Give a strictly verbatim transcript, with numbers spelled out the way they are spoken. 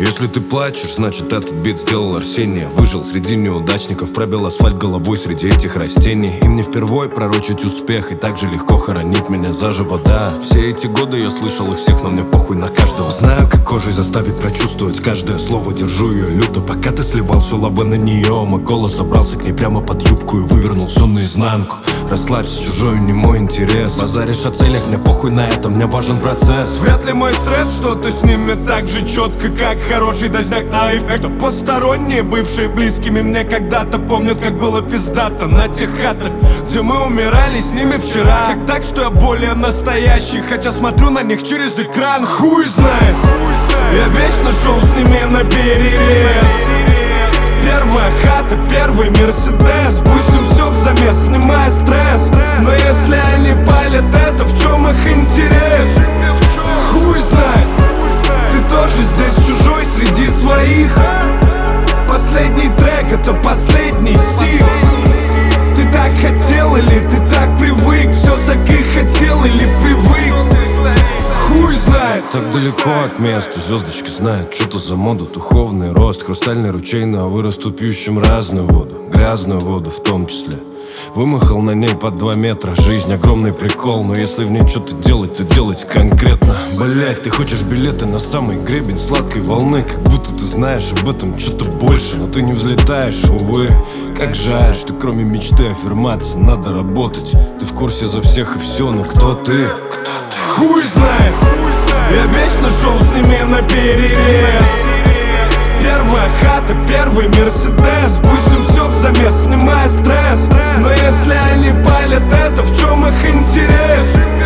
Если ты плачешь, значит этот бит сделал Арсения. Выжил среди неудачников, пробил асфальт головой среди этих растений. Им не впервой пророчить успех, и так же легко хоронить меня заживо, да. Все эти годы я слышал их всех, но мне похуй на каждого. Знаю, как кожей заставить прочувствовать каждое слово, держу ее люто. Пока ты сливал все лавы на нее, мой голос забрался к ней прямо под юбку и вывернул все наизнанку. Расслабься, чужой не мой интерес. Базаришь о целях, мне похуй на это, мне важен процесс. Вряд ли мой стресс что-то снимет так же четко, как хороший дозняк на эффект. Посторонние, бывшие близкими мне когда-то, помнят, как было пиздато на тех хатах, где мы умирали с ними вчера. Как так, что я более настоящий, хотя смотрю на них через экран. Хуй знает, я вечно шел с ними на перерез. Первая хата, первый Мерседес. Пустим все в замес, снимая стресс. Но если они палят это, в чем их интерес? Хуй знает, ты тоже здесь чужой среди своих. Последний трек, это последний стих. Ты так хотел или ты так привык? Все-таки хотел или привык? Хуй знает. Так далеко от места, звездочки знают, что-то за моду. Духовный рост, хрустальный ручей на вырасту, пьющим разную воду, грязную воду в том числе. Вымахал на ней под два метра. Жизнь огромный прикол, но если в ней что-то делать, то делать конкретно. Блять, ты хочешь билеты на самый гребень сладкой волны, как будто ты знаешь об этом что-то больше, но ты не взлетаешь, увы. Как жаль, что кроме мечты аффирмации надо работать. Ты в курсе за всех и все, но кто ты? Хуй знает, я вечно шел с ними на перерез. Первая хата, первый Мерседес. Пустим все в замес, снимая стресс. Но если они палят это, в чем их интерес?